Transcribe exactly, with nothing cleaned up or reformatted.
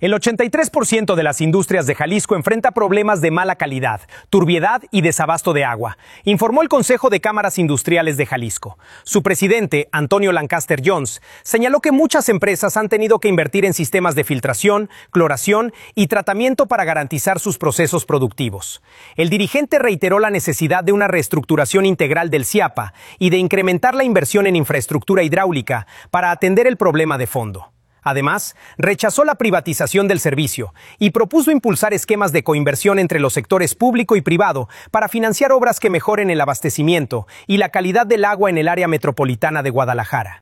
El ochenta y tres por ciento de las industrias de Jalisco enfrenta problemas de mala calidad, turbiedad y desabasto de agua, informó el Consejo de Cámaras Industriales de Jalisco. Su presidente, Antonio Lancaster Jones, señaló que muchas empresas han tenido que invertir en sistemas de filtración, cloración y tratamiento para garantizar sus procesos productivos. El dirigente reiteró la necesidad de una reestructuración integral del CIAPA y de incrementar la inversión en infraestructura hidráulica para atender el problema de fondo. Además, rechazó la privatización del servicio y propuso impulsar esquemas de coinversión entre los sectores público y privado para financiar obras que mejoren el abastecimiento y la calidad del agua en el área metropolitana de Guadalajara.